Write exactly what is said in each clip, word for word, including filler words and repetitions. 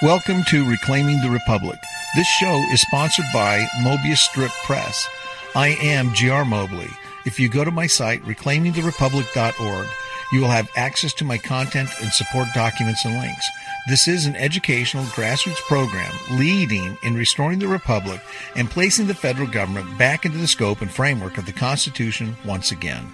Welcome to Reclaiming the Republic. This show is sponsored by Mobius Strip Press. I am G R Mobley. If you go to my site, reclaiming the republic dot org, you will have access to my content and support documents and links. This is an educational grassroots program leading in restoring the Republic and placing the federal government back into the scope and framework of the Constitution once again.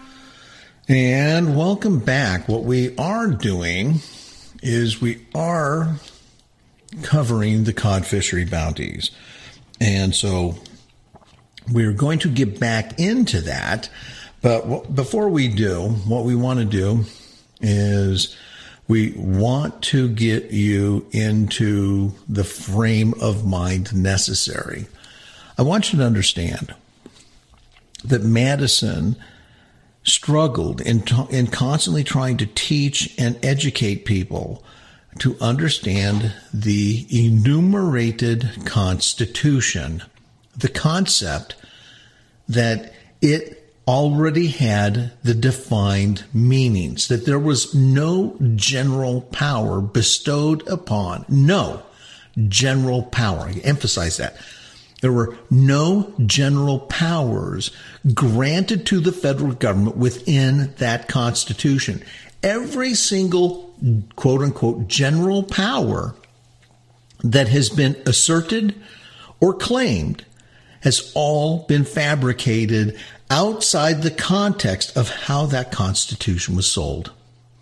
And welcome back. What we are doing is we are covering the cod fishery bounties. And so we're going to get back into that. But before we do, what we want to do is we want to get you into the frame of mind necessary. I want you to understand that Madison struggled in, in constantly trying to teach and educate people to understand the enumerated Constitution, the concept that it already had the defined meanings, that there was no general power bestowed upon, no general power. I emphasize that. There were no general powers granted to the federal government within that Constitution. Every single quote unquote general power that has been asserted or claimed has all been fabricated outside the context of how that Constitution was sold.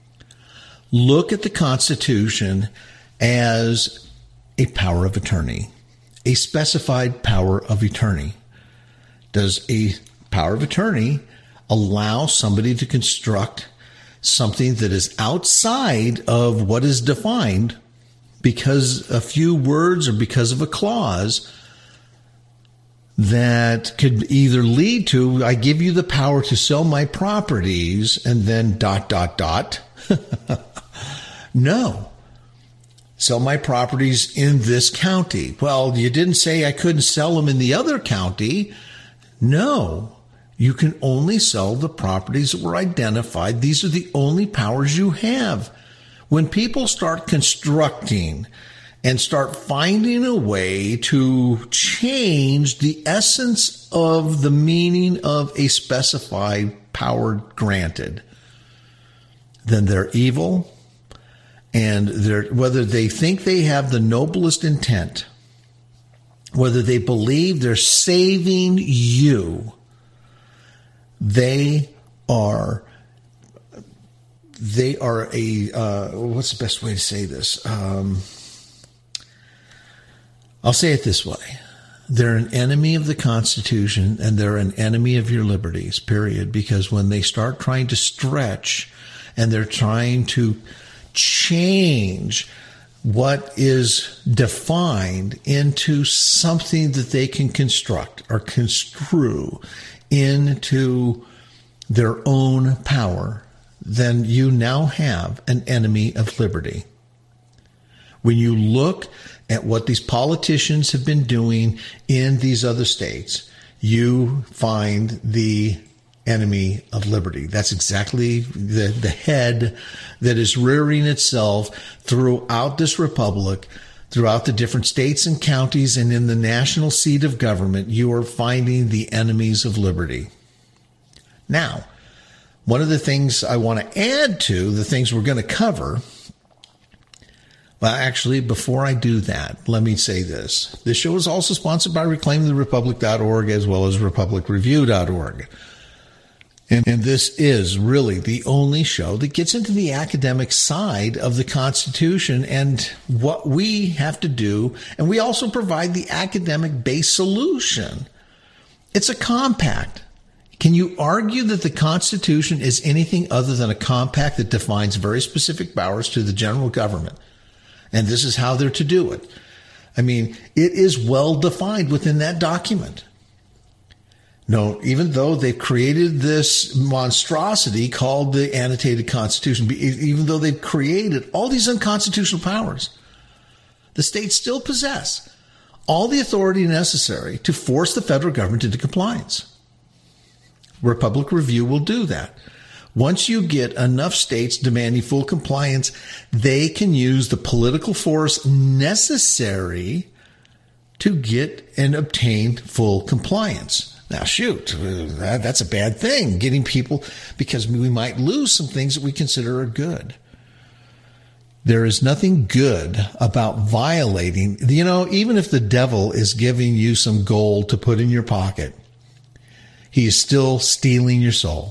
Look at the Constitution as a power of attorney, a specified power of attorney. Does a power of attorney allow somebody to construct something that is outside of what is defined because a few words or because of a clause that could either lead to, I give you the power to sell my properties, and then dot, dot, dot. No. Sell my properties in this county. Well, you didn't say I couldn't sell them in the other county. No. You can only sell the properties that were identified. These are the only powers you have. When people start constructing and start finding a way to change the essence of the meaning of a specified power granted, then they're evil, and they're, whether they think they have the noblest intent, whether they believe they're saving you, they are they are a uh, what's the best way to say this? Um, I'll say it this way. They're an enemy of the Constitution, and they're an enemy of your liberties, period. Because when they start trying to stretch and they're trying to change what is defined into something that they can construct or construe into their own power, then you now have an enemy of liberty. When you look at what these politicians have been doing in these other states, you find the enemy of liberty. That's exactly the, the head that is rearing itself throughout this republic, throughout the different states and counties, and in the national seat of government. You are finding the enemies of liberty. Now, one of the things I want to add to the things we're going to cover, well, actually, before I do that, let me say this. This show is also sponsored by reclaiming the republic dot org as well as republic review dot org. And, and this is really the only show that gets into the academic side of the Constitution and what we have to do. And we also provide the academic-based solution. It's a compact. Can you argue that the Constitution is anything other than a compact that defines very specific powers to the general government? And this is how they're to do it. I mean, it is well defined within that document. No, even though they've created this monstrosity called the annotated Constitution, even though they've created all these unconstitutional powers, the states still possess all the authority necessary to force the federal government into compliance. Republic Review will do that. Once you get enough states demanding full compliance, they can use the political force necessary to get and obtain full compliance. Now, shoot, that's a bad thing, getting people, because we might lose some things that we consider are good. There is nothing good about violating, you know, even if the devil is giving you some gold to put in your pocket, he is still stealing your soul.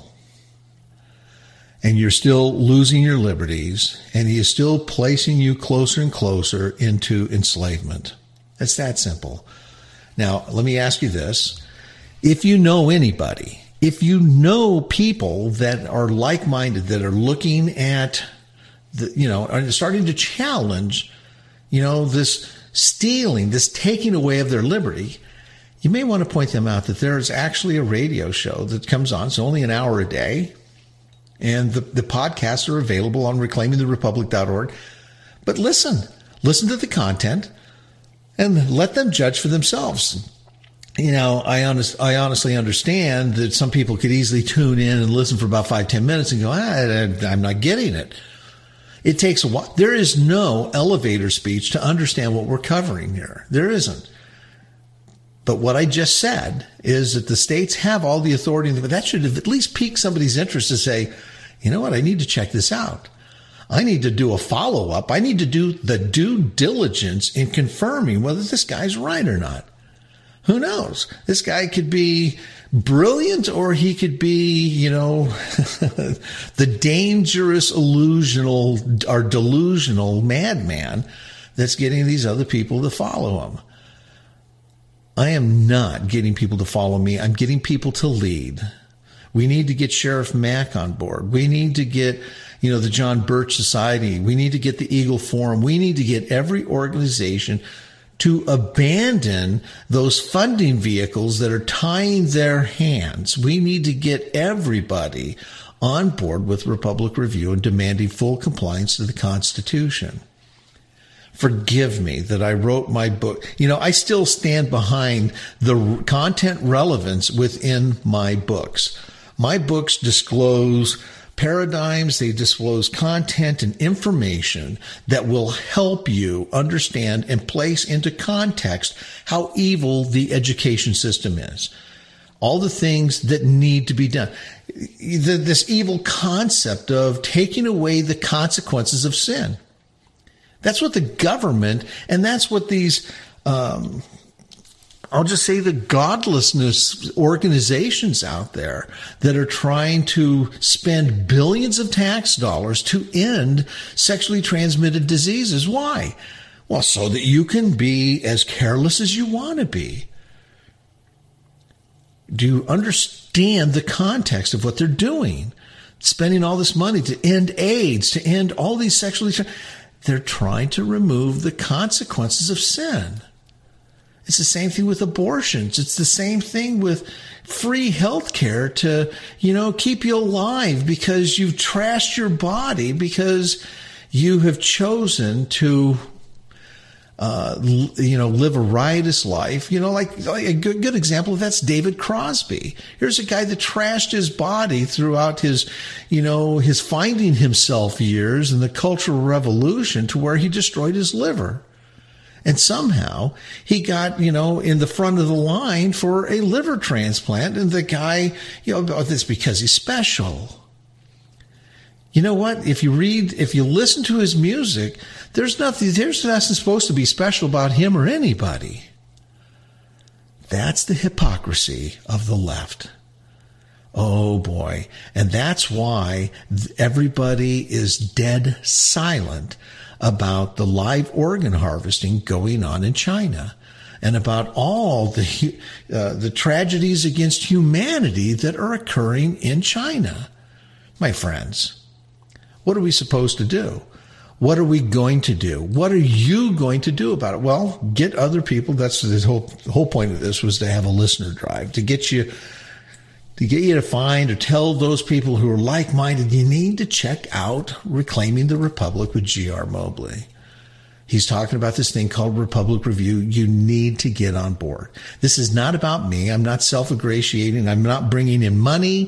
And you're still losing your liberties, and he is still placing you closer and closer into enslavement. It's that simple. Now, let me ask you this. If you know anybody, if you know people that are like-minded, that are looking at, the, you know, are starting to challenge, you know, this stealing, this taking away of their liberty, you may want to point them out that there is actually a radio show that comes on. It's only an hour a day. And the, the podcasts are available on reclaiming the republic dot org. But listen, listen to the content and let them judge for themselves. You know, I, honest, I honestly understand that some people could easily tune in and listen for about five, ten minutes and go, ah, I'm not getting it. It takes a while. There is no elevator speech to understand what we're covering here. There isn't. But what I just said is that the states have all the authority, but that should have at least piqued somebody's interest to say, you know what, I need to check this out. I need to do a follow-up. I need to do the due diligence in confirming whether this guy's right or not. Who knows? This guy could be brilliant, or he could be, you know, the dangerous illusional or delusional madman that's getting these other people to follow him. I am not getting people to follow me. I'm getting people to lead. We need to get Sheriff Mack on board. We need to get, you know, the John Birch Society. We need to get the Eagle Forum. We need to get every organization to abandon those funding vehicles that are tying their hands. We need to get everybody on board with Republic Review and demanding full compliance to the Constitution. Forgive me that I wrote my book. You know, I still stand behind the content relevance within my books. My books disclose paradigms, they disclose content and information that will help you understand and place into context how evil the education system is. All the things that need to be done. This evil concept of taking away the consequences of sin. That's what the government, and that's what these, um, I'll just say the godlessness organizations out there that are trying to spend billions of tax dollars to end sexually transmitted diseases. Why? Well, so that you can be as careless as you want to be. Do you understand the context of what they're doing? Spending all this money to end AIDS, to end all these sexually transmitted. They're trying to remove the consequences of sin. It's the same thing with abortions. It's the same thing with free health care to, you know, keep you alive because you've trashed your body because you have chosen to, uh, you know, live a riotous life. You know, like, like a good, good example of that's David Crosby. Here's a guy that trashed his body throughout his, you know, his finding himself years in the Cultural Revolution to where he destroyed his liver. And somehow he got, you know, in the front of the line for a liver transplant. And the guy, you know, that's because he's special. You know what? If you read, if you listen to his music, there's nothing, there's nothing supposed to be special about him or anybody. That's the hypocrisy of the left. Oh boy. And that's why everybody is dead silent about the live organ harvesting going on in China and about all the, uh, the tragedies against humanity that are occurring in China. My friends, what are we supposed to do? What are we going to do? What are you going to do about it? Well, get other people. That's the whole, the whole point of this was to have a listener drive, to get you, to get you to find or tell those people who are like-minded, you need to check out Reclaiming the Republic with G R Mobley. He's talking about this thing called Republic Review. You need to get on board. This is not about me. I'm not self-ingratiating. I'm not bringing in money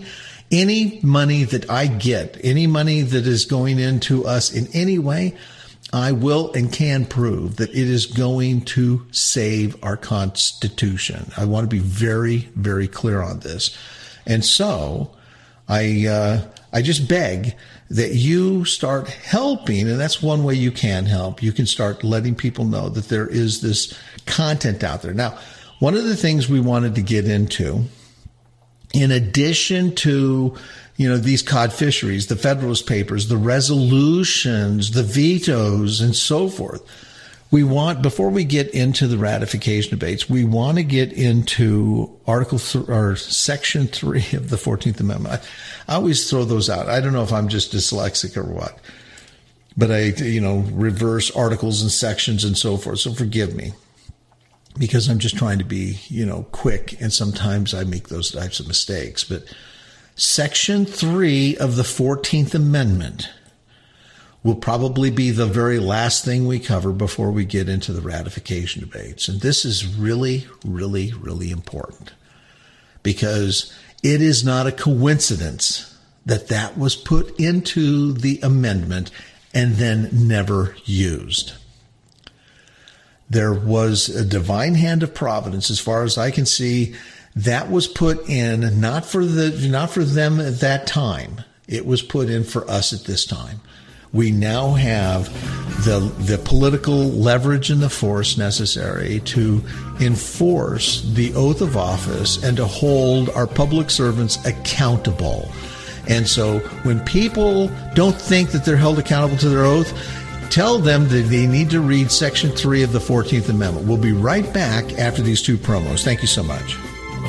Any money that I get, any money that is going into us in any way, I will and can prove that it is going to save our Constitution. I want to be very, very clear on this. And so I, uh, I just beg that you start helping, and that's one way you can help. You can start letting people know that there is this content out there. Now, one of the things we wanted to get into, in addition to, you know, these cod fisheries, the Federalist Papers, the resolutions, the vetoes, and so forth, we want, before we get into the ratification debates, we want to get into Article th- or Section three of the fourteenth Amendment. I, I always throw those out. I don't know if I'm just dyslexic or what, but I, you know, reverse articles and sections and so forth. So forgive me, because I'm just trying to be, you know, quick, and sometimes I make those types of mistakes. But Section three of the fourteenth Amendment will probably be the very last thing we cover before we get into the ratification debates. And this is really, really, really important, because it is not a coincidence that that was put into the amendment and then never used. There was a divine hand of providence, as far as I can see. That was put in not for the not for them at that time. It was put in for us at this time. We now have the the political leverage and the force necessary to enforce the oath of office and to hold our public servants accountable. And so when people don't think that they're held accountable to their oath, tell them that they need to read Section three of the fourteenth Amendment. We'll be right back after these two promos. Thank you so much.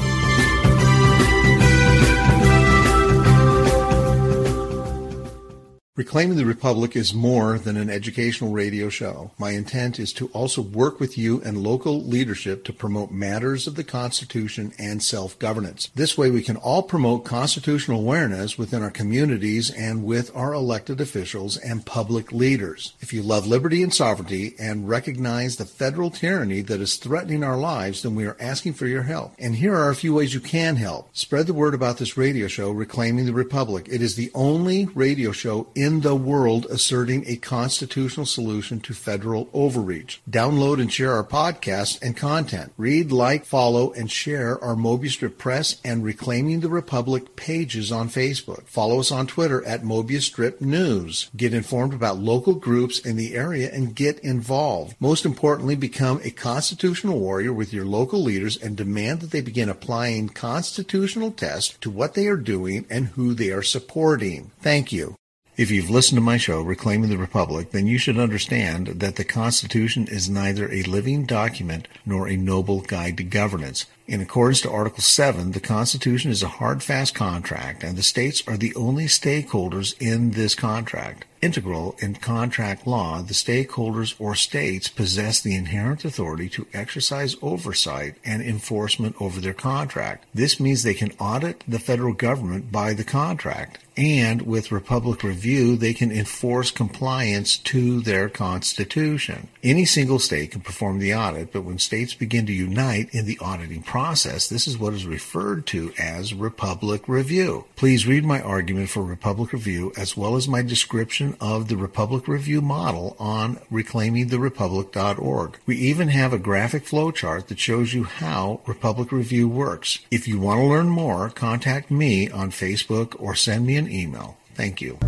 Reclaiming the Republic is more than an educational radio show. My intent is to also work with you and local leadership to promote matters of the Constitution and self-governance. This way we can all promote constitutional awareness within our communities and with our elected officials and public leaders. If you love liberty and sovereignty and recognize the federal tyranny that is threatening our lives, then we are asking for your help. And here are a few ways you can help. Spread the word about this radio show, Reclaiming the Republic. It is the only radio show in in the world asserting a constitutional solution to federal overreach. Download and share our podcasts and content. Read, like, follow, and share our Mobius Strip Press and Reclaiming the Republic pages on Facebook. Follow us on Twitter at Mobius Strip News. Get informed about local groups in the area and get involved. Most importantly, become a constitutional warrior with your local leaders and demand that they begin applying constitutional tests to what they are doing and who they are supporting. Thank you. If you've listened to my show, Reclaiming the Republic, then you should understand that the Constitution is neither a living document nor a noble guide to governance. In accordance to Article seven, the Constitution is a hard, fast contract, and the states are the only stakeholders in this contract. Integral in contract law, the stakeholders or states possess the inherent authority to exercise oversight and enforcement over their contract. This means they can audit the federal government by the contract, and with Republic Review, they can enforce compliance to their Constitution. Any single state can perform the audit, but when states begin to unite in the auditing process, this is what is referred to as Republic Review. Please read my argument for Republic Review as well as my description of the Republic Review model on reclaiming the republic dot org. We even have a graphic flowchart that shows you how Republic Review works. If you want to learn more, contact me on Facebook or send me an email. Thank you.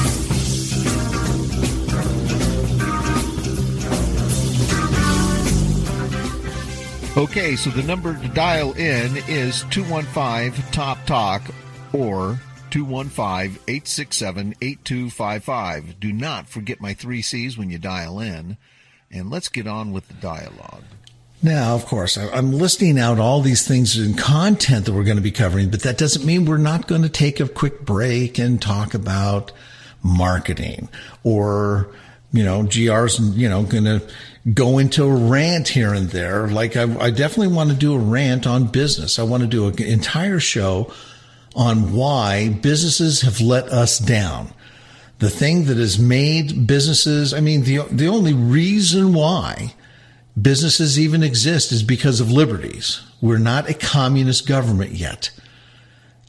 Okay, so the number to dial in is two one five top talk or two one five, eight six seven, eight two five five. Do not forget my three C's when you dial in, and let's get on with the dialogue. Now, of course, I'm listing out all these things in content that we're going to be covering, but that doesn't mean we're not going to take a quick break and talk about marketing or, you know, G R's, you know, going to go into a rant here and there. Like I, I definitely want to do a rant on business. I want to do an entire show on why businesses have let us down. The thing that has made businesses, I mean, the the only reason why businesses even exist is because of liberties. We're not a communist government yet.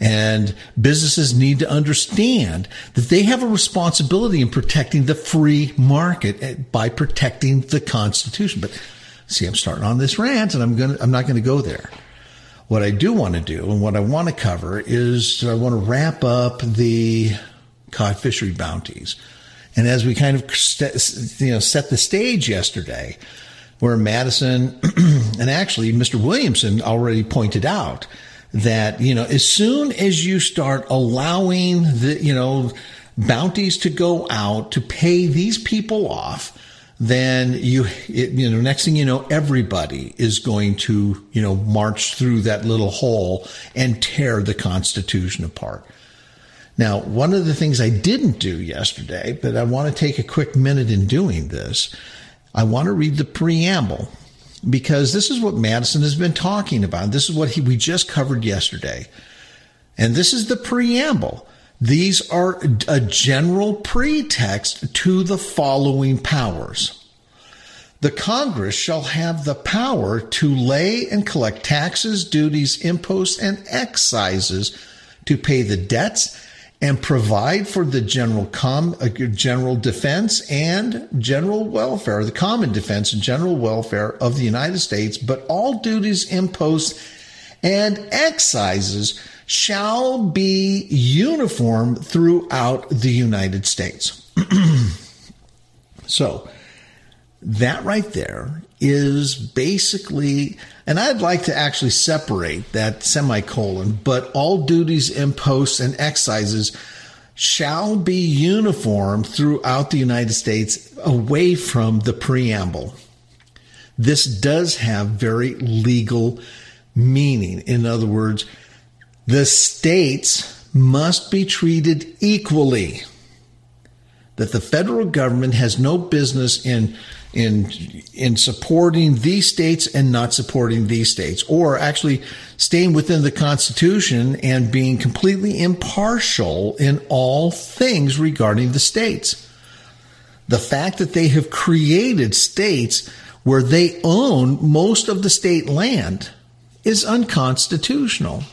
And businesses need to understand that they have a responsibility in protecting the free market by protecting the Constitution. But see, I'm starting on this rant, and I'm going to, I'm not going to go there. What I do want to do and what I want to cover is I want to wrap up the cod fishery bounties. And as we kind of you know set the stage yesterday, where Madison and actually Mister Williamson already pointed out that, you know, as soon as you start allowing the, you know, bounties to go out to pay these people off, then you, it, you know, next thing you know, everybody is going to, you know, march through that little hole and tear the Constitution apart. Now, one of the things I didn't do yesterday, but I want to take a quick minute in doing this, I want to read the preamble, because this is what Madison has been talking about. This is what he, we just covered yesterday. And this is the preamble. These are a general pretext to the following powers. The Congress shall have the power to lay and collect taxes, duties, imposts, and excises to pay the debts and provide for the general com, uh, general defense and general welfare, the common defense and general welfare of the United States, but all duties, imposts, and excises shall be uniform throughout the United States. So that right there is basically, and I'd like to actually separate that semicolon, but all duties, imposts, and excises shall be uniform throughout the United States away from the preamble. This does have very legal meaning. In other words, the states must be treated equally. That the federal government has no business in in in supporting these states and not supporting these states, or actually staying within the Constitution and being completely impartial in all things regarding the states. The fact that they have created states where they own most of the state land is unconstitutional.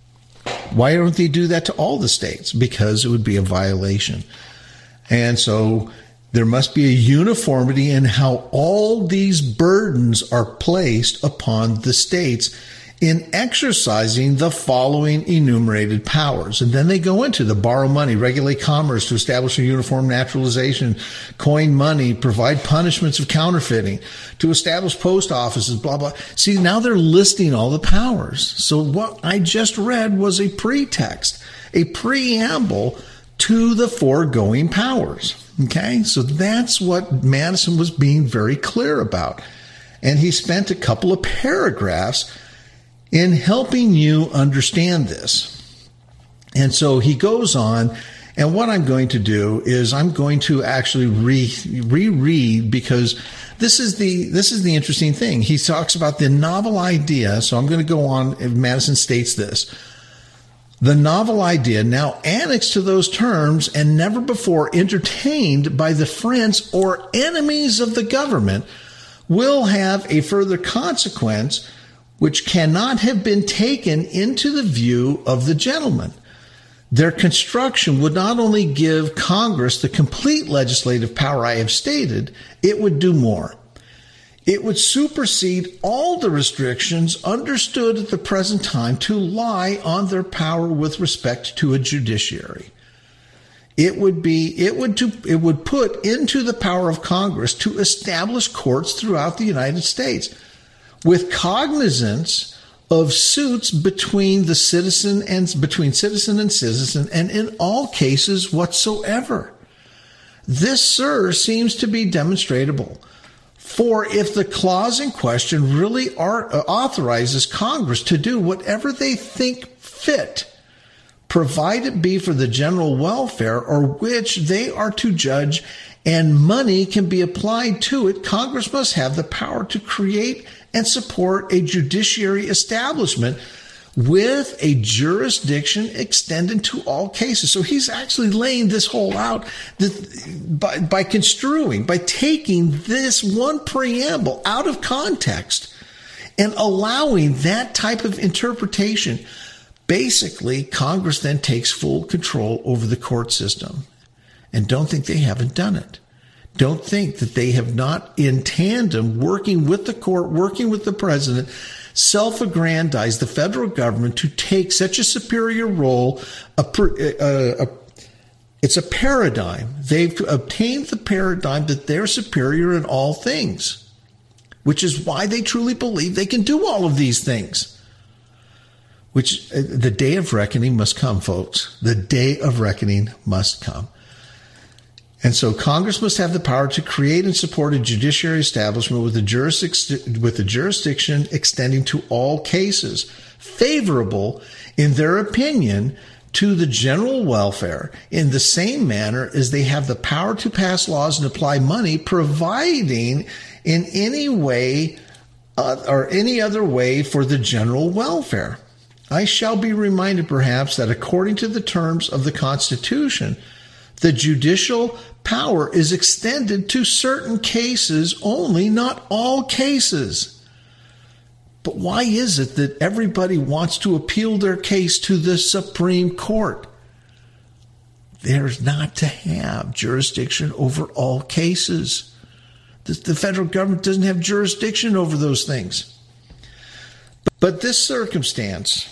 Why don't they do that to all the states? Because it would be a violation. And so there must be a uniformity in how all these burdens are placed upon the states in exercising the following enumerated powers. And then they go into the borrow money, regulate commerce to establish a uniform naturalization, coin money, provide punishments of counterfeiting, to establish post offices, blah, blah. See, now they're listing all the powers. So what I just read was a pretext, a preamble to the foregoing powers. Okay, so that's what Madison was being very clear about. And he spent a couple of paragraphs in helping you understand this. And so he goes on, and what I'm going to do is I'm going to actually re, reread, because this is the this is the interesting thing. He talks about the novel idea. So I'm going to go on, and Madison states this. The novel idea, now annexed to those terms and never before entertained by the friends or enemies of the government, will have a further consequence which cannot have been taken into the view of the gentleman. Their construction would not only give Congress the complete legislative power I have stated, it would do more. It would supersede all the restrictions understood at the present time to lie on their power with respect to a judiciary. It would be, it would to, it would put into the power of Congress to establish courts throughout the United States with cognizance of suits between the citizen and between citizen and citizen, and in all cases whatsoever. This, sir, seems to be demonstrable. For if the clause in question really are, uh, authorizes Congress to do whatever they think fit, provided it be for the general welfare or which they are to judge, and money can be applied to it, Congress must have the power to create and support a judiciary establishment with a jurisdiction extended to all cases. So he's actually laying this whole out by, by construing, by taking this one preamble out of context and allowing that type of interpretation, Basically, Congress then takes full control over the court system. And don't think they haven't done it. Don't think that they have not, in tandem, working with the court, working with the president, self-aggrandized the federal government to take such a superior role. A, a, a, it's a paradigm. They've obtained the paradigm that they're superior in all things, which is why they truly believe they can do all of these things. Which the day of reckoning must come, folks. The day of reckoning must come. And so Congress must have the power to create and support a judiciary establishment with a, jurisdic- with a jurisdiction extending to all cases, favorable, in their opinion, to the general welfare, in the same manner as they have the power to pass laws and apply money, providing in any way uh, or any other way for the general welfare. I shall be reminded, perhaps, that according to the terms of the Constitution, the judicial power is extended to certain cases only, not all cases. But why is it that everybody wants to appeal their case to the Supreme Court? There's not to have jurisdiction over all cases. The federal government doesn't have jurisdiction over those things. But this circumstance...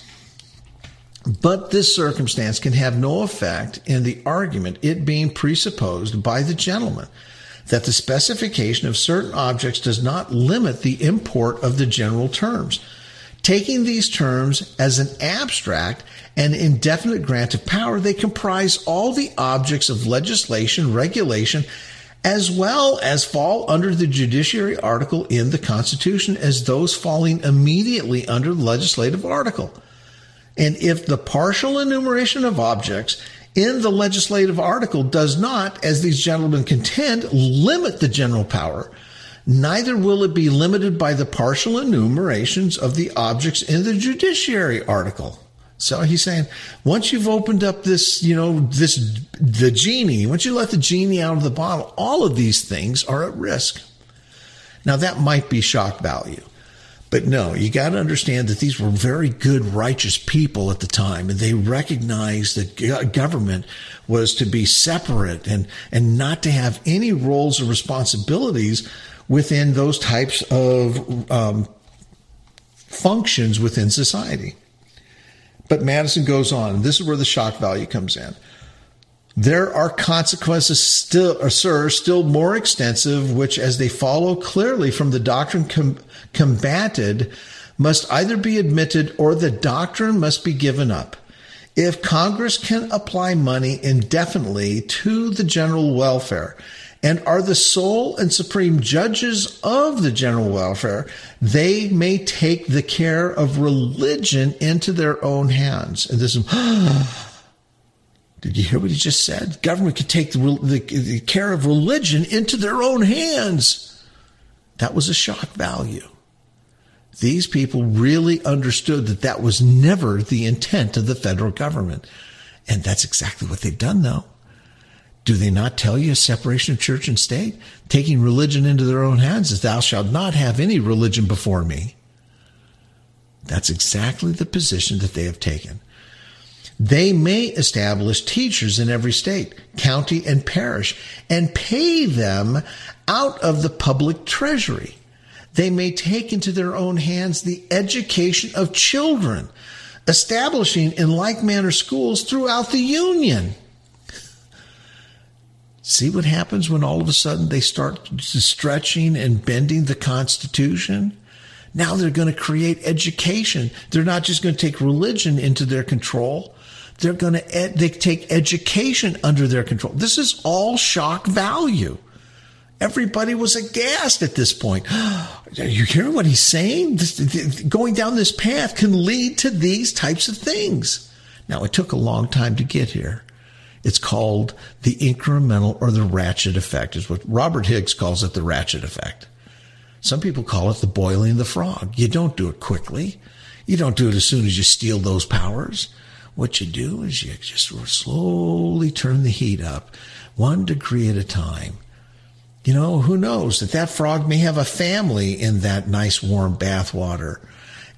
But this circumstance can have no effect in the argument, it being presupposed by the gentleman, that the specification of certain objects does not limit the import of the general terms. Taking these terms as an abstract and indefinite grant of power, they comprise all the objects of legislation, regulation, as well as fall under the judiciary article in the Constitution as those falling immediately under the legislative article. And if the partial enumeration of objects in the legislative article does not, as these gentlemen contend, limit the general power, neither will it be limited by the partial enumerations of the objects in the judiciary article. So he's saying, once you've opened up this, you know, this, the genie, once you let the genie out of the bottle, all of these things are at risk. Now that might be shock value. But no, you got to understand that these were very good, righteous people at the time, and they recognized that government was to be separate and, and not to have any roles or responsibilities within those types of um, functions within society. But Madison goes on, and this is where the shock value comes in. There are consequences still, or sir, still more extensive, which, as they follow clearly from the doctrine com- combated, must either be admitted or the doctrine must be given up. If Congress can apply money indefinitely to the general welfare and are the sole and supreme judges of the general welfare, they may take the care of religion into their own hands. And this is... Did you hear what he just said? Government could take the, the, the care of religion into their own hands. That was a shock value. These people really understood that that was never the intent of the federal government. And that's exactly what they've done, though. Do they not tell you a separation of church and state? Taking religion into their own hands is, thou shalt not have any religion before me. That's exactly the position that they have taken. They may establish teachers in every state, county, and parish and pay them out of the public treasury. They may take into their own hands the education of children, establishing in like manner schools throughout the Union. See what happens when all of a sudden they start stretching and bending the Constitution? Now they're going to create education. They're not just going to take religion into their control. They're going to ed- they take education under their control. This is all shock value. Everybody was aghast at this point. You hear what he's saying? This, th- going down this path can lead to these types of things. Now, it took a long time to get here. It's called the incremental or the ratchet effect, is what Robert Higgs calls it, the ratchet effect. Some people call it the boiling the frog. You don't do it quickly. You don't do it as soon as you steal those powers. What you do is you just slowly turn the heat up, one degree at a time. You know, who knows that that frog may have a family in that nice warm bath water.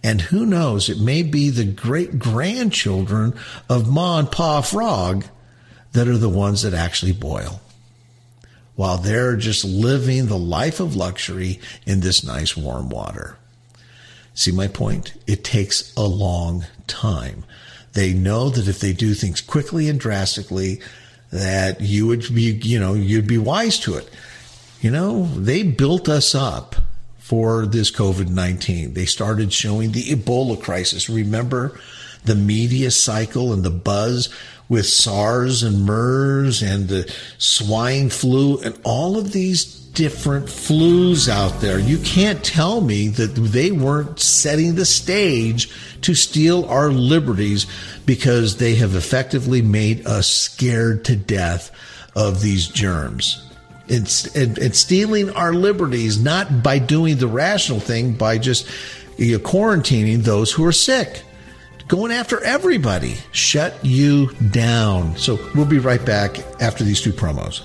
And who knows, it may be the great-grandchildren of Ma and Pa Frog that are the ones that actually boil, while they're just living the life of luxury in this nice warm water. See my point? It takes a long time. They know that if they do things quickly and drastically, that you would be, you know, you'd be wise to it. You know, they built us up for this COVID nineteen. They started showing the Ebola crisis. Remember the media cycle and the buzz with SARS and MERS and the swine flu and all of these different flus out there. You can't tell me that they weren't setting the stage to steal our liberties, because they have effectively made us scared to death of these germs. It's and, and stealing our liberties, not by doing the rational thing, by just you know, quarantining those who are sick. Going after everybody. Shut you down. So we'll be right back after these two promos.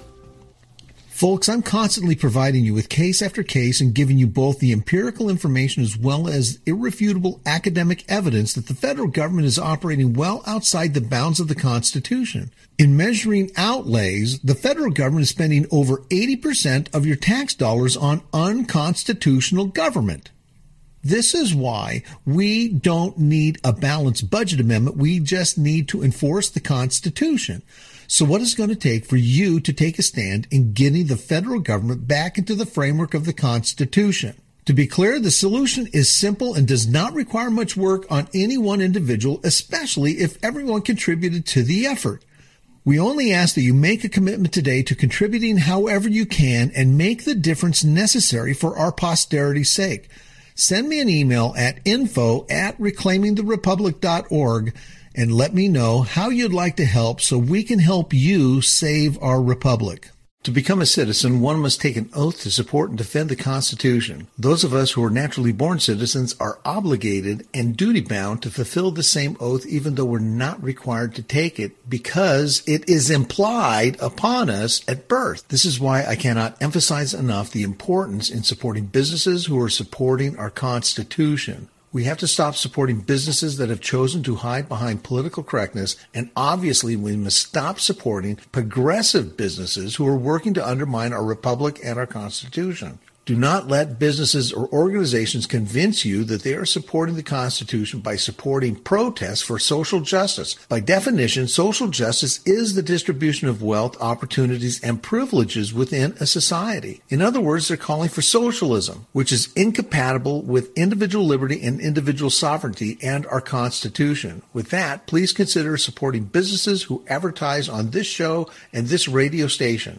Folks, I'm constantly providing you with case after case and giving you both the empirical information as well as irrefutable academic evidence that the federal government is operating well outside the bounds of the Constitution. In measuring outlays, the federal government is spending over eighty percent of your tax dollars on unconstitutional government. This is why we don't need a balanced budget amendment. We just need to enforce the Constitution. So what is it going to take for you to take a stand in getting the federal government back into the framework of the Constitution? To be clear, the solution is simple and does not require much work on any one individual, especially if everyone contributed to the effort. We only ask that you make a commitment today to contributing however you can and make the difference necessary for our posterity's sake. Send me an email at info at reclaiming the republic dot org and let me know how you'd like to help so we can help you save our republic. To become a citizen, one must take an oath to support and defend the Constitution. Those of us who are naturally born citizens are obligated and duty-bound to fulfill the same oath even though we're not required to take it because it is implied upon us at birth. This is why I cannot emphasize enough the importance in supporting businesses who are supporting our Constitution. We have to stop supporting businesses that have chosen to hide behind political correctness, and obviously we must stop supporting progressive businesses who are working to undermine our republic and our Constitution. Do not let businesses or organizations convince you that they are supporting the Constitution by supporting protests for social justice. By definition, social justice is the distribution of wealth, opportunities, and privileges within a society. In other words, they're calling for socialism, which is incompatible with individual liberty and individual sovereignty and our Constitution. With that, please consider supporting businesses who advertise on this show and this radio station.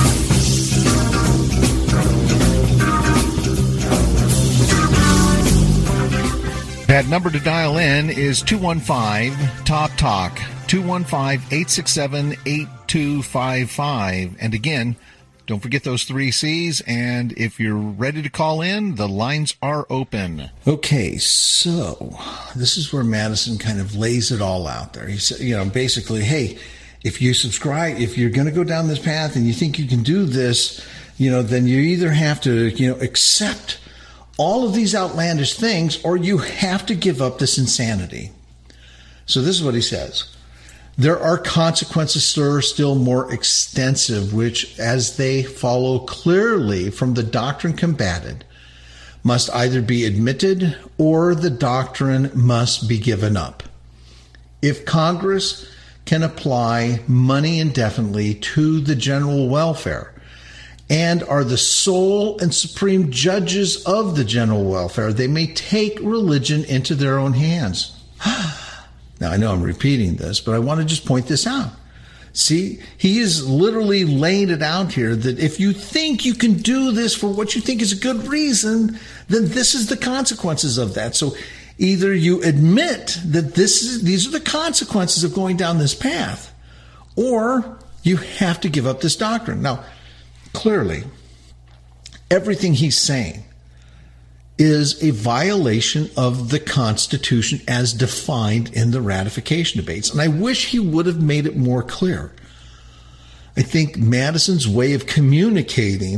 That number to dial in is two one five, T A L K, T A L K, two one five, eight six seven, eight two five five. And again, don't forget those three C's, and if you're ready to call in, the lines are open. Okay, so this is where Madison kind of lays it all out there. He said, you know, basically, hey, if you subscribe, if you're going to go down this path and you think you can do this, you know, then you either have to, you know, accept all of these outlandish things, or you have to give up this insanity. So this is what he says. There are consequences that are still more extensive, which, as they follow clearly from the doctrine combated, must either be admitted or the doctrine must be given up. If Congress can apply money indefinitely to the general welfare, and are the sole and supreme judges of the general welfare, they may take religion into their own hands. Now, I know I'm repeating this, but I want to just point this out. See, he is literally laying it out here that if you think you can do this for what you think is a good reason, then this is the consequences of that. So either you admit that this is, these are the consequences of going down this path, or you have to give up this doctrine. Now, clearly, everything he's saying is a violation of the Constitution as defined in the ratification debates. And I wish he would have made it more clear. I think Madison's way of communicating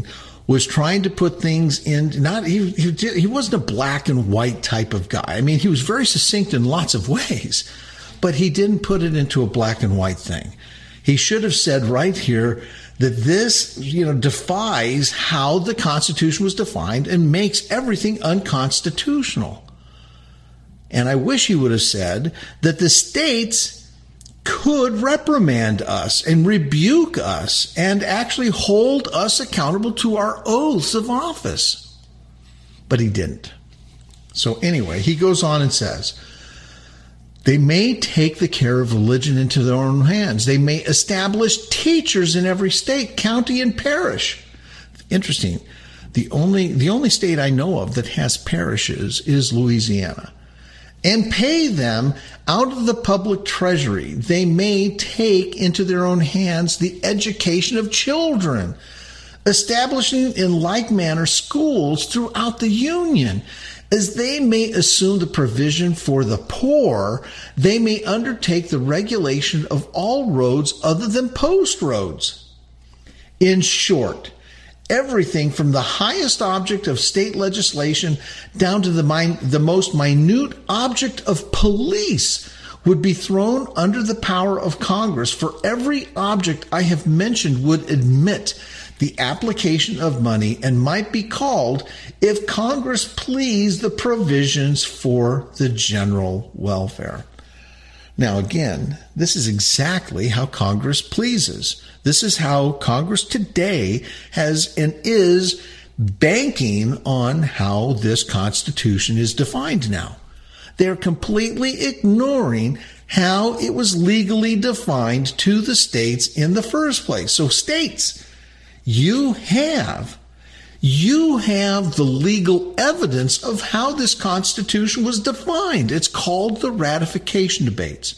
was trying to put things in, not he, he, he wasn't a black and white type of guy. I mean, he was very succinct in lots of ways, but he didn't put it into a black and white thing. He should have said right here that this, you know, defies how the Constitution was defined and makes everything unconstitutional. And I wish he would have said that the states could reprimand us and rebuke us and actually hold us accountable to our oaths of office. But he didn't. So anyway, he goes on and says, they may take the care of religion into their own hands. They may establish teachers in every state, county, and parish. Interesting. The only, the only state I know of that has parishes is Louisiana. And pay them out of the public treasury. They may take into their own hands the education of children, establishing in like manner schools throughout the Union. As they may assume the provision for the poor, they may undertake the regulation of all roads other than post roads. In short, everything from the highest object of state legislation down to the, min- the most minute object of police would be thrown under the power of Congress, for every object I have mentioned would admit the application of money and might be called, if Congress pleased, the provisions for the general welfare. Now, again, this is exactly how Congress pleases. This is how Congress today has and is banking on how this Constitution is defined now. They're completely ignoring how it was legally defined to the states in the first place. So states, you have, you have the legal evidence of how this Constitution was defined. It's called the ratification debates.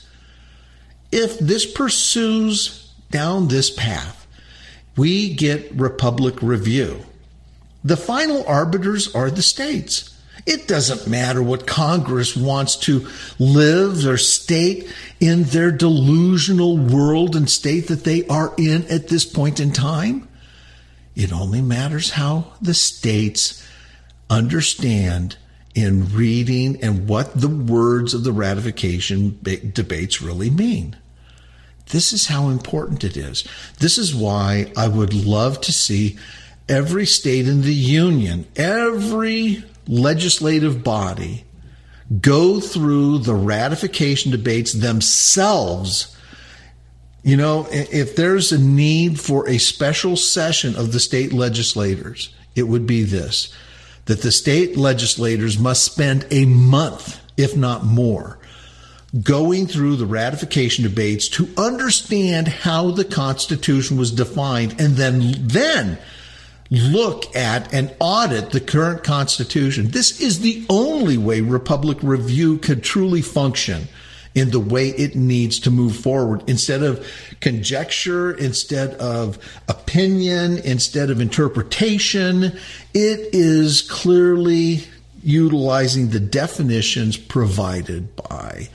If this pursues down this path, we get Republic Review. The final arbiters are the states. It doesn't matter what Congress wants to live or state in their delusional world and state that they are in at this point in time. It only matters how the states understand in reading and what the words of the ratification debates really mean. This is how important it is. This is why I would love to see every state in the union, every legislative body, go through the ratification debates themselves. You know, if there's a need for a special session of the state legislators, it would be this, that the state legislators must spend a month, if not more, going through the ratification debates to understand how the Constitution was defined, and then, then look at and audit the current Constitution. This is the only way Republic Review could truly function in the way it needs to move forward. Instead of conjecture, instead of opinion, instead of interpretation, it is clearly utilizing the definitions provided by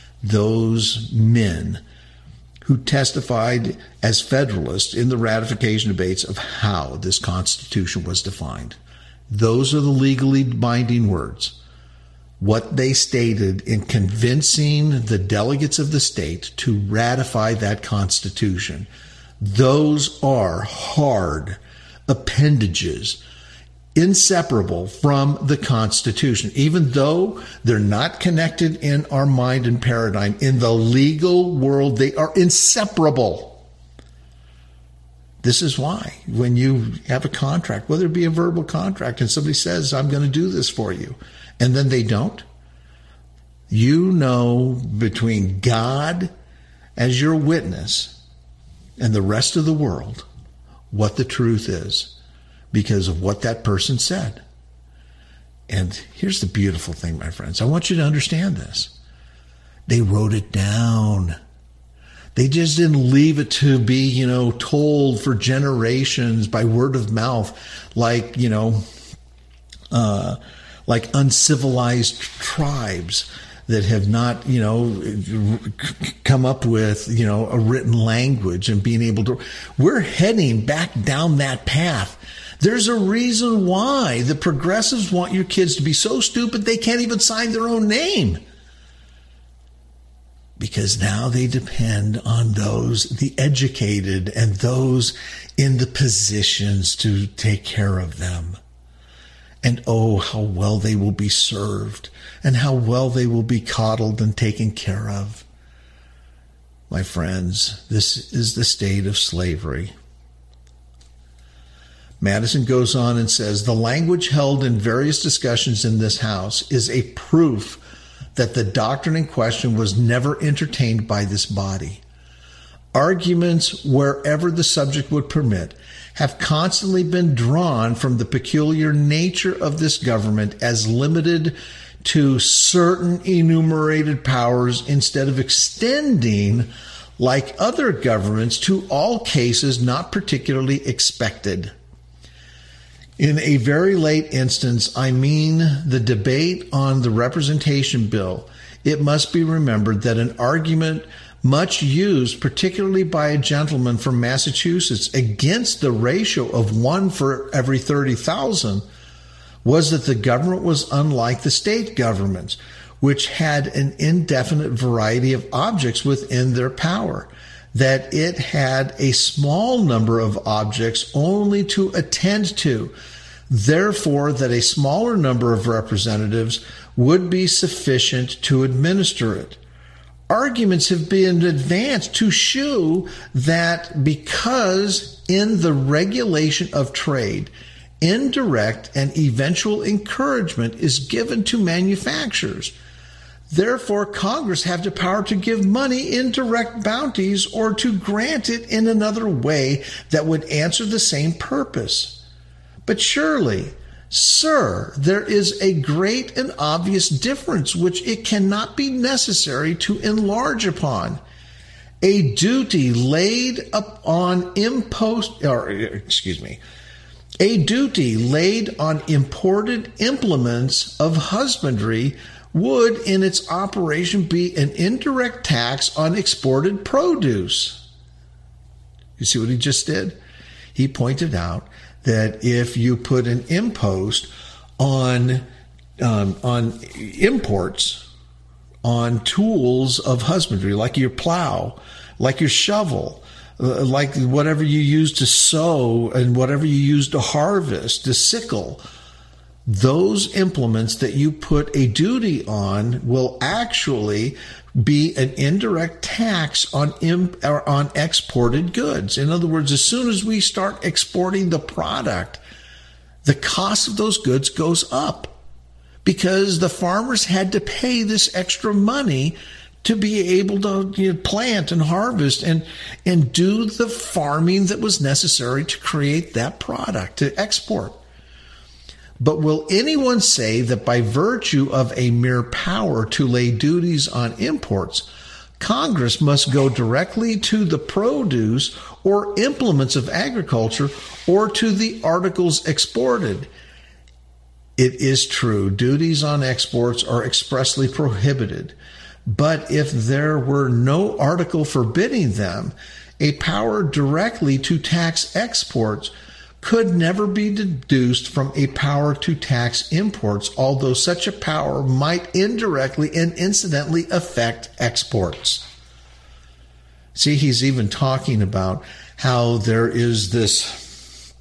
those men who testified as Federalists in the ratification debates of how this Constitution was defined. Those are the legally binding words. What they stated in convincing the delegates of the state to ratify that Constitution. Those are hard appendages, inseparable from the Constitution. Even though they're not connected in our mind and paradigm, in the legal world, they are inseparable. This is why when you have a contract, whether it be a verbal contract, and somebody says, I'm going to do this for you, and then they don't, you know, between God as your witness and the rest of the world, what the truth is because of what that person said. And here's the beautiful thing, my friends. I want you to understand this. They wrote it down. They just didn't leave it to be, you know, told for generations by word of mouth, like, you know, uh, like uncivilized tribes. that have not, you know, come up with, you know, a written language and being able to, we're heading back down that path. There's a reason why the progressives want your kids to be so stupid they can't even sign their own name. Because now they depend on those, the educated, and those in the positions to take care of them. And oh, how well they will be served, and how well they will be coddled and taken care of. My friends, this is the state of slavery. Madison goes on and says, the language held in various discussions in this House is a proof that the doctrine in question was never entertained by this body. Arguments, wherever the subject would permit, have constantly been drawn from the peculiar nature of this government as limited to certain enumerated powers instead of extending, like other governments, to all cases not particularly expected. In a very late instance, I mean the debate on the representation bill, it must be remembered that an argument much used, particularly by a gentleman from Massachusetts, against the ratio of one for every thirty thousand was that the government was unlike the state governments, which had an indefinite variety of objects within their power, that it had a small number of objects only to attend to, therefore that a smaller number of representatives would be sufficient to administer it. Arguments have been advanced to shew that because in the regulation of trade, indirect and eventual encouragement is given to manufacturers, therefore, Congress have the power to give money in direct bounties or to grant it in another way that would answer the same purpose. But surely, sir, there is a great and obvious difference which it cannot be necessary to enlarge upon. A duty laid upon impost, or excuse me, a duty laid on imported implements of husbandry would in its operation be an indirect tax on exported produce. You see what he just did? He pointed out that if you put an impost on um, on imports, on tools of husbandry, like your plow, like your shovel, uh, like whatever you use to sow and whatever you use to harvest, the sickle, those implements that you put a duty on will actually be an indirect tax on imp, or on exported goods. In other words, as soon as we start exporting the product, the cost of those goods goes up because the farmers had to pay this extra money to be able to, you know, plant and harvest and and do the farming that was necessary to create that product to export. But will anyone say that by virtue of a mere power to lay duties on imports, Congress must go directly to the produce or implements of agriculture or to the articles exported? It is true, duties on exports are expressly prohibited. But if there were no article forbidding them, a power directly to tax exports could never be deduced from a power to tax imports, although such a power might indirectly and incidentally affect exports. See, he's even talking about how there is this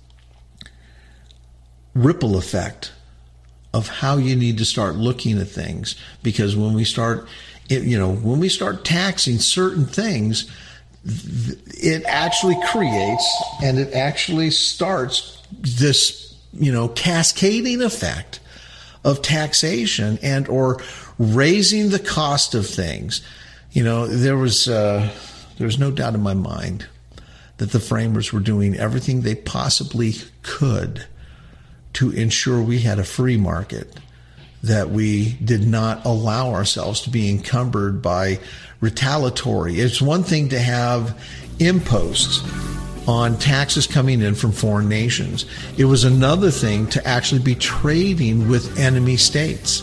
ripple effect of how you need to start looking at things, because when we start, you know, when we start taxing certain things, it actually creates and it actually starts this, you know, cascading effect of taxation and or raising the cost of things. You know, there was uh, there's no doubt in my mind that the framers were doing everything they possibly could to ensure we had a free market, that we did not allow ourselves to be encumbered by retaliatory. It's one thing to have imposts on taxes coming in from foreign nations. It was another thing to actually be trading with enemy states.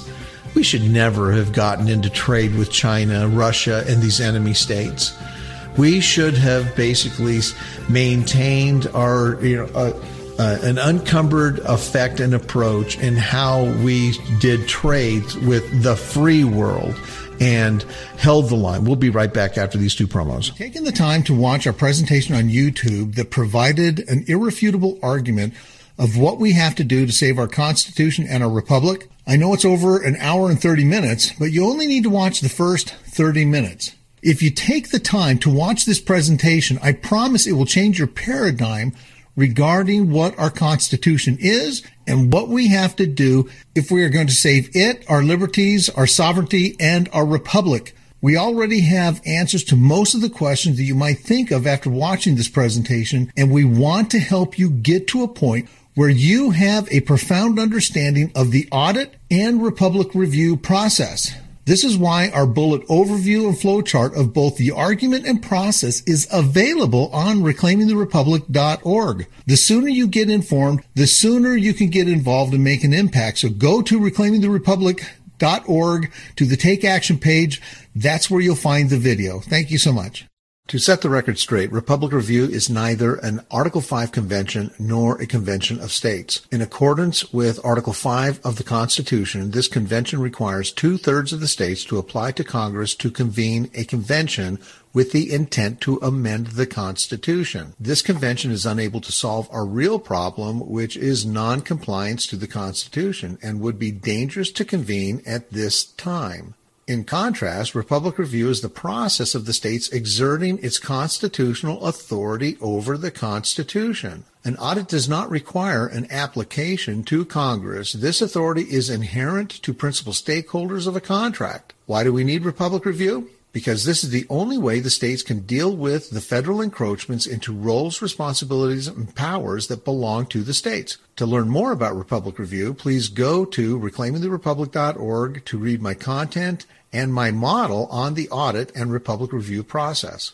We should never have gotten into trade with China, Russia, and these enemy states. We should have basically maintained our, you know, uh, uh, an unencumbered effect and approach in how we did trades with the free world and held the line. We'll be right back after these two promos. Taking the time to watch our presentation on YouTube that provided an irrefutable argument of what we have to do to save our Constitution and our Republic. I know it's over an hour and thirty minutes, but you only need to watch the first thirty minutes. If you take the time to watch this presentation, I promise it will change your paradigm regarding what our Constitution is and what we have to do if we are going to save it, our liberties, our sovereignty, and our republic. We already have answers to most of the questions that you might think of after watching this presentation, and we want to help you get to a point where you have a profound understanding of the audit and republic review process. This is why our bullet overview and flowchart of both the argument and process is available on reclaiming the republic dot org. The sooner you get informed, the sooner you can get involved and make an impact. So go to reclaiming the republic dot org to the Take Action page. That's where you'll find the video. Thank you so much. To set the record straight, Republic Review is neither an Article five convention nor a convention of states. In accordance with Article five of the Constitution, this convention requires two-thirds of the states to apply to Congress to convene a convention with the intent to amend the Constitution. This convention is unable to solve our real problem, which is non-compliance to the Constitution, and would be dangerous to convene at this time. In contrast, Republic Review is the process of the states exerting its constitutional authority over the Constitution. An audit does not require an application to Congress. This authority is inherent to principal stakeholders of a contract. Why do we need Republic Review? Because this is the only way the states can deal with the federal encroachments into roles, responsibilities, and powers that belong to the states. To learn more about Republic Review, please go to reclaiming the republic dot org to read my content and my model on the audit and Republic Review process.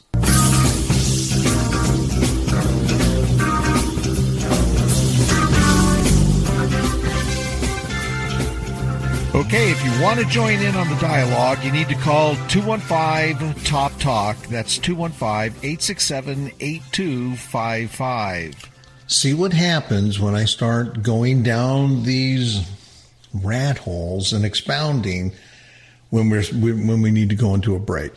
Okay, if you want to join in on the dialogue, you need to call two one five top talk. That's two one five, eight six seven, eight two five five. See what happens when I start going down these rat holes and expounding when we're when we need to go into a break.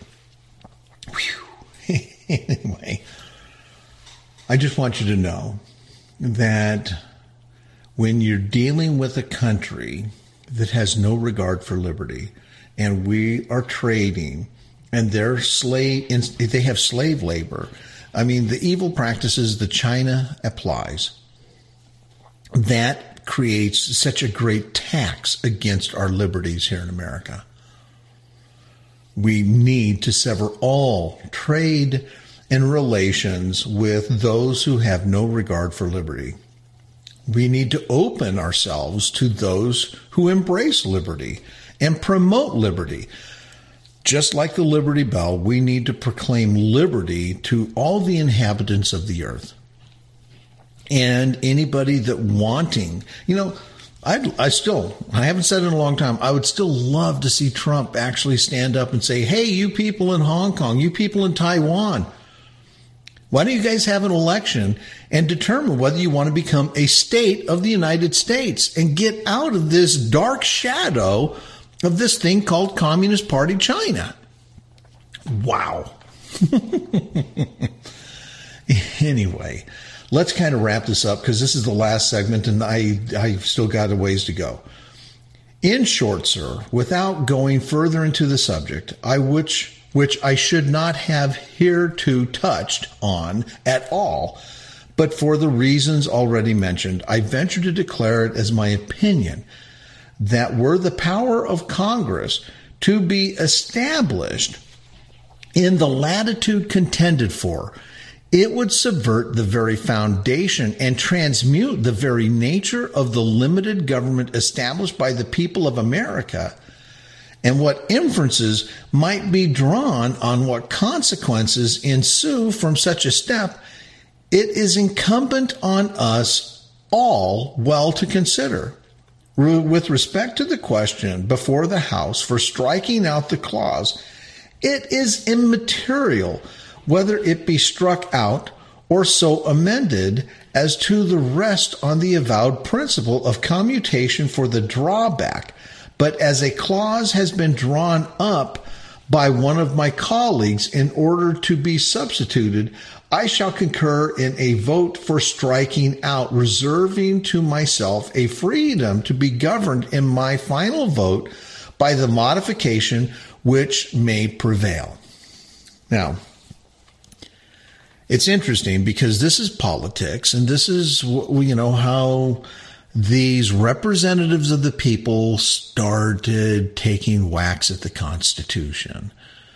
Anyway, I just want you to know that when you're dealing with a country that has no regard for liberty, and we are trading, and they're slave, they have slave labor. I mean, the evil practices that China applies, that creates such a great tax against our liberties here in America. We need to sever all trade and relations with those who have no regard for liberty. We need to open ourselves to those who embrace liberty and promote liberty. Just like the Liberty Bell, we need to proclaim liberty to all the inhabitants of the earth. And anybody that wanting, you know, I'd, I still, I haven't said it in a long time, I would still love to see Trump actually stand up and say, hey, you people in Hong Kong, you people in Taiwan, why don't you guys have an election and determine whether you want to become a state of the United States and get out of this dark shadow of this thing called Communist Party China? Wow. Anyway, let's kind of wrap this up because this is the last segment and I, I've still got a ways to go. In short, sir, without going further into the subject, I which which I should not have hereto touched on at all, but for the reasons already mentioned, I venture to declare it as my opinion that were the power of Congress to be established in the latitude contended for, it would subvert the very foundation and transmute the very nature of the limited government established by the people of America, and what inferences might be drawn on what consequences ensue from such a step, it is incumbent on us all well to consider. With respect to the question before the House for striking out the clause, it is immaterial whether it be struck out or so amended as to the rest on the avowed principle of commutation for the drawback, but as a clause has been drawn up by one of my colleagues in order to be substituted, I shall concur in a vote for striking out, reserving to myself a freedom to be governed in my final vote by the modification which may prevail. Now, it's interesting because this is politics, and this is, you know, how these representatives of the people started taking whacks at the Constitution.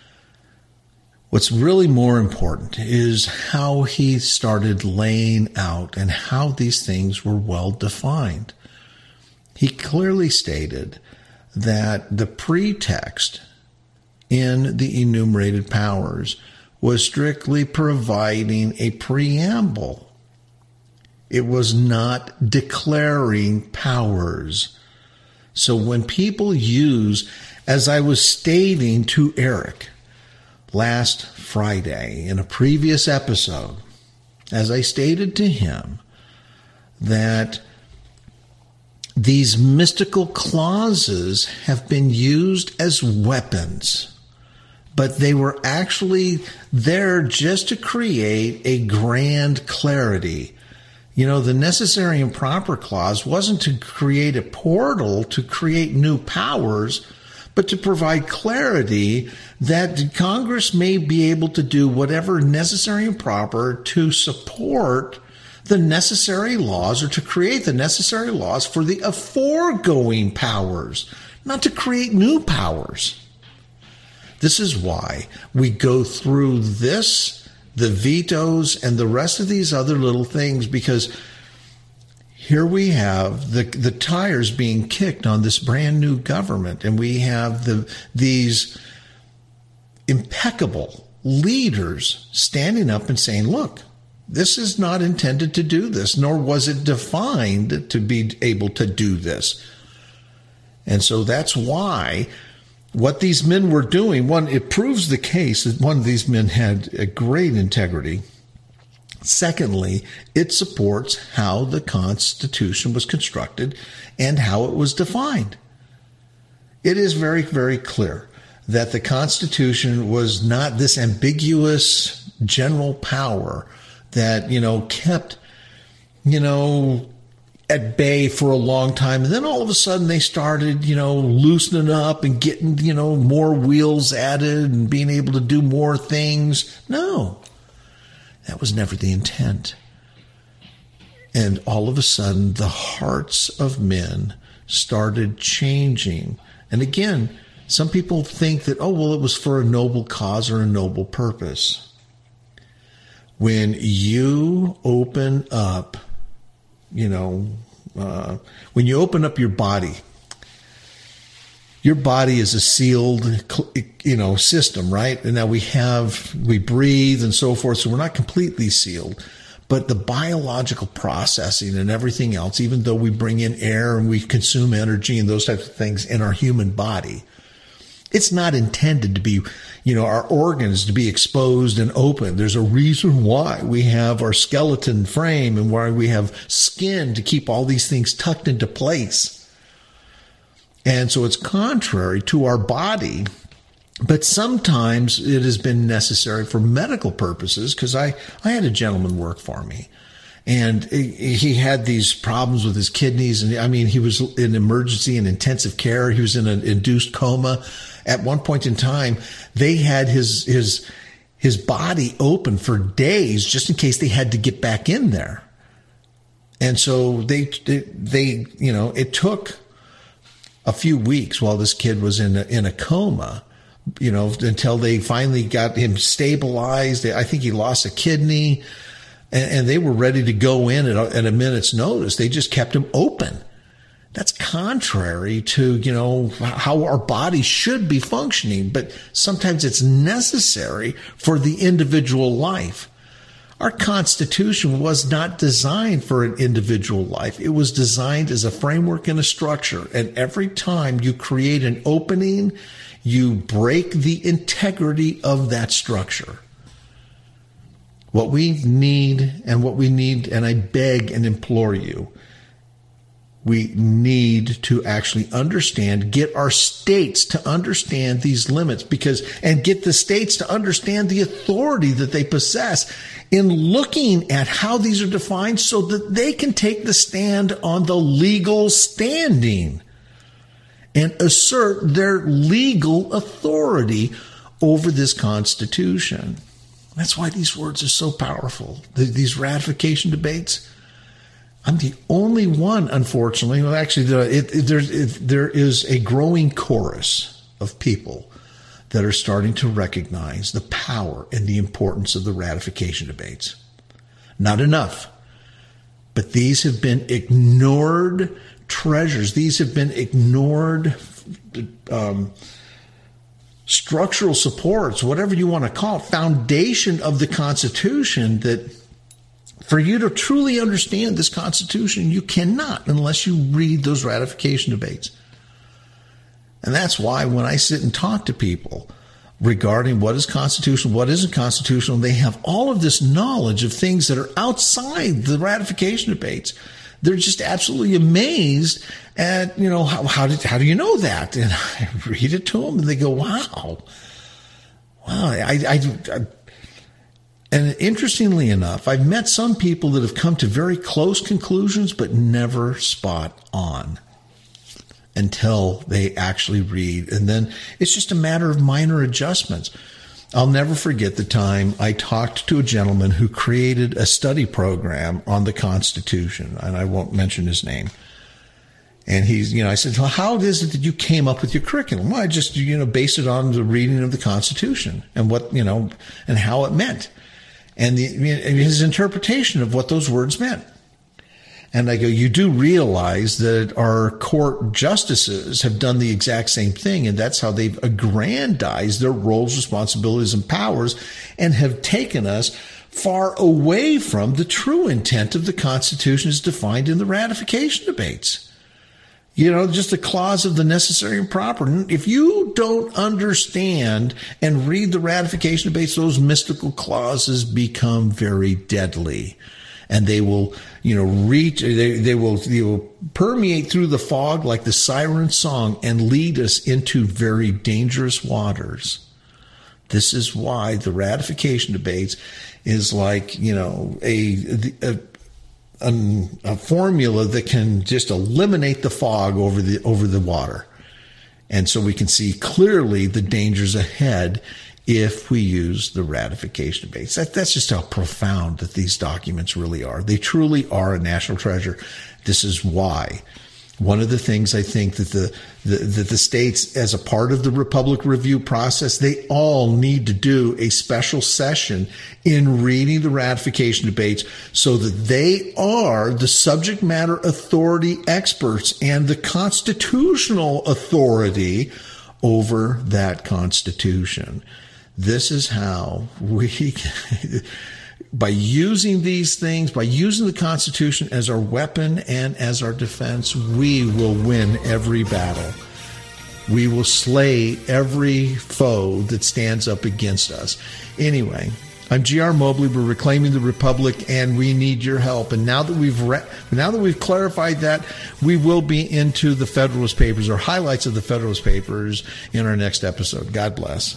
What's really more important is how he started laying out and how these things were well defined. He clearly stated that the pretext in the enumerated powers was strictly providing a preamble. It was not declaring powers. So when people use, as I was stating to Eric last Friday in a previous episode, as I stated to him that these mystical clauses have been used as weapons, but they were actually there just to create a grand clarity. You know, the necessary and proper clause wasn't to create a portal to create new powers, but to provide clarity that Congress may be able to do whatever necessary and proper to support the necessary laws or to create the necessary laws for the aforegoing powers, not to create new powers. This is why we go through this, the vetoes, and the rest of these other little things, because here we have the the tires being kicked on this brand new government, and we have the these impeccable leaders standing up and saying, look, this is not intended to do this, nor was it defined to be able to do this. And so that's why what these men were doing, one, it proves the case that one of these men had a great integrity. Secondly, it supports how the Constitution was constructed and how it was defined. It is very, very clear that the Constitution was not this ambiguous general power that, you know, kept, you know, at bay for a long time. And then all of a sudden they started, you know, loosening up and getting, you know, more wheels added and being able to do more things. No, that was never the intent. And all of a sudden the hearts of men started changing. And again, some people think that, oh, well, it was for a noble cause or a noble purpose. When you open up, you know, uh, when you open up your body, your body is a sealed, you know, system, right? And now we have, we breathe and so forth, so we're not completely sealed. But the biological processing and everything else, even though we bring in air and we consume energy and those types of things in our human body, it's not intended to be, you know, our organs to be exposed and open. There's a reason why we have our skeleton frame and why we have skin to keep all these things tucked into place. And so it's contrary to our body, but sometimes it has been necessary for medical purposes, because I, I had a gentleman work for me. And he had these problems with his kidneys. And I mean, he was in emergency and intensive care. He was in an induced coma. At one point in time, they had his, his, his body open for days just in case they had to get back in there. And so they, they, you know, it took a few weeks while this kid was in a, in a coma, you know, until they finally got him stabilized. I think he lost a kidney. And they were ready to go in at a, at a minute's notice. They just kept him open. That's contrary to, you know, how our body should be functioning. But sometimes it's necessary for the individual life. Our Constitution was not designed for an individual life. It was designed as a framework and a structure. And every time you create an opening, you break the integrity of that structure. What we need and what we need, and I beg and implore you, we need to actually understand, get our states to understand these limits, because, and get the states to understand the authority that they possess in looking at how these are defined so that they can take the stand on the legal standing and assert their legal authority over this Constitution. That's why these words are so powerful. These ratification debates. I'm the only one, unfortunately. Well, actually, there, it, it, there, it, there is a growing chorus of people that are starting to recognize the power and the importance of the ratification debates. Not enough, but these have been ignored treasures. These have been ignored um, structural supports, whatever you want to call it, foundation of the Constitution, that for you to truly understand this Constitution, you cannot unless you read those ratification debates. And that's why when I sit and talk to people regarding what is constitutional, what isn't constitutional, they have all of this knowledge of things that are outside the ratification debates. They're just absolutely amazed at, you know, how, how, did, how do you know that? And I read it to them and they go, wow. Wow. I, I, I, and interestingly enough, I've met some people that have come to very close conclusions, but never spot on until they actually read. And then it's just a matter of minor adjustments. I'll never forget the time I talked to a gentleman who created a study program on the Constitution, and I won't mention his name. And he's, you know, I said, well, how is it that you came up with your curriculum? Well, I just, you know, based it on the reading of the Constitution and what, you know, and how it meant. And the, his interpretation of what those words meant. And I go, you do realize that our court justices have done the exact same thing, and that's how they've aggrandized their roles, responsibilities, and powers, and have taken us far away from the true intent of the Constitution as defined in the ratification debates. You know, just the clause of the necessary and proper. If you don't understand and read the ratification debates, those mystical clauses become very deadly. And they will, you know, reach, they, they will, they will permeate through the fog like the siren song and lead us into very dangerous waters. This is why the ratification debates is like, you know, a, a, a, a formula that can just eliminate the fog over the, over the water. And so we can see clearly the dangers ahead if we use the ratification debates. That, that's just how profound that these documents really are. They truly are a national treasure. This is why. One of the things I think that the, the that the states, as a part of the Republic review process, they all need to do a special session in reading the ratification debates so that they are the subject matter authority experts and the constitutional authority over that Constitution. This is how we, by using these things, by using the Constitution as our weapon and as our defense, we will win every battle. We will slay every foe that stands up against us. Anyway, I'm G R Mobley. We're reclaiming the Republic, and we need your help. And now that we've re- now that we've clarified that, we will be into the Federalist Papers, or highlights of the Federalist Papers, in our next episode. God bless.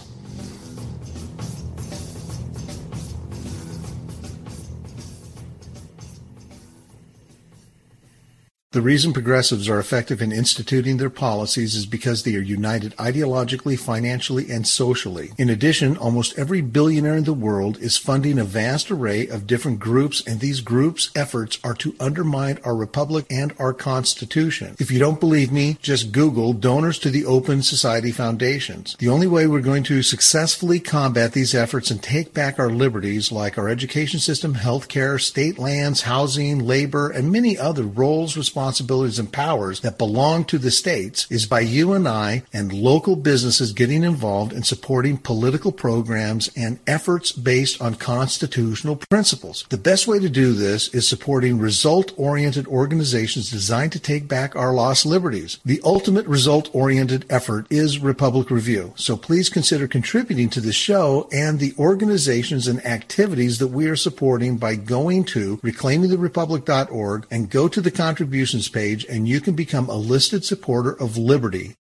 The reason progressives are effective in instituting their policies is because they are united ideologically, financially, and socially. In addition, almost every billionaire in the world is funding a vast array of different groups, and these groups' efforts are to undermine our republic and our Constitution. If you don't believe me, just Google donors to the Open Society Foundations. The only way we're going to successfully combat these efforts and take back our liberties, like our education system, healthcare, state lands, housing, labor, and many other roles, responsibilities, responsibilities and powers that belong to the states is by you and I and local businesses getting involved in supporting political programs and efforts based on constitutional principles. The best way to do this is supporting result-oriented organizations designed to take back our lost liberties. The ultimate result-oriented effort is Republic Review, so please consider contributing to the show and the organizations and activities that we are supporting by going to reclaiming the republic dot org and go to the contributions page, and you can become a listed supporter of liberty.